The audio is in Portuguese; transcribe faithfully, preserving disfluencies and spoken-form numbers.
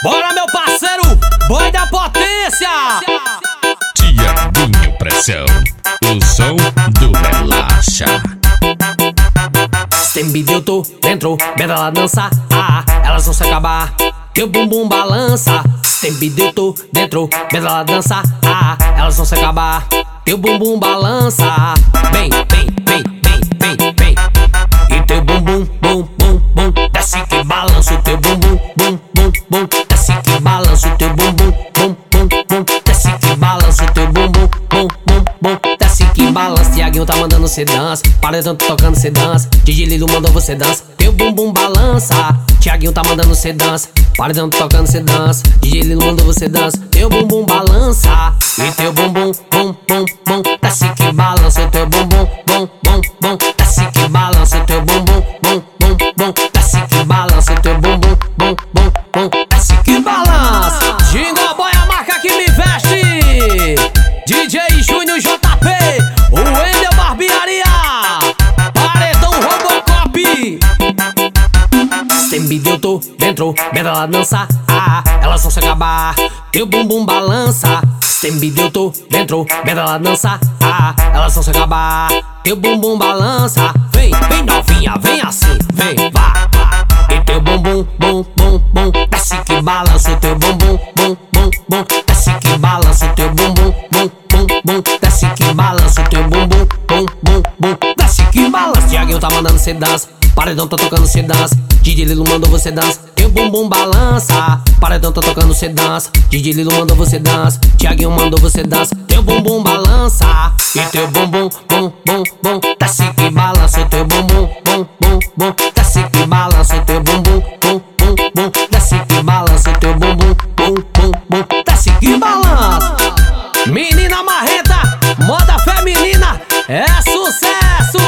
Bora, meu parceiro, boi da potência. Tiaguinho Pressão, o som do relaxa. Tem vídeo, eu tô dentro, beta ela dança, ah, elas vão se acabar, teu bumbum balança. Tem vídeo, eu tô dentro, beta ela dança, ah, elas vão se acabar, teu bumbum balança. Vem, vem, vem, vem, vem, vem. E teu bumbum, bum, bum, bum, desce que balança o teu bumbum, bum, bum, bum, desce que balança o teu bumbum, bum, bum, bum, desce que balança o teu bumbum, bum, bum, bum, desce que balança. Tiaguinho tá mandando cê dança, paredão tá tocando cê dança, D J Lilo mandou você dança, teu bumbum balança. Tiaguinho tá mandando cê dança, paredão tá tocando cê dança, D J Lilo mandou você dança, teu bumbum balança. E teu bumbum, bum, bum, bum, desce que balança o teu bumbum, bum, bum, bum, desce que balança o teu bumbum, bum, bum, bum, desce que balança o teu bumbum, bum, bum, bum, desce que balança. Jingle Boy, a marca que me veste, D J Júnior J P, o Wendel Barbearia, paredão Robocop. Tem vídeo, eu tô dentro, beta ela dança, ah, elas vão se acabar, teu bumbum balança. Tem vídeo, eu tô dentro, beta ela dança, ah, elas vão se acabar, teu bumbum balança. Vem, vem novinha, vem assim, vem, vá, vá. E teu bumbum, bum, bum, bum, desce que balança o teu bumbum, bum, bum, bum, desce que balança o teu bumbum, bum, bum, bum, desce que balança o teu bumbum, bum, bum, bum, desce que balança. Tiaguinho tá mandando cê dança, paredão tá tocando cê dança, D J Lilo mandou você dança, teu bumbum balança. Paredão tá tocando cê dança, D J Lilo mandou você dança, Tiaguinho mandou você dança, teu bumbum balança. E teu bumbum, bum, bum, bum, desce que balança o teu bumbum, bum, bum, bum, desce que balança o teu bumbum, bum, bum, bum, desce que balança o teu bumbum, bum, bum, bum, desce que balança. Menina marreta, moda feminina, é sucesso.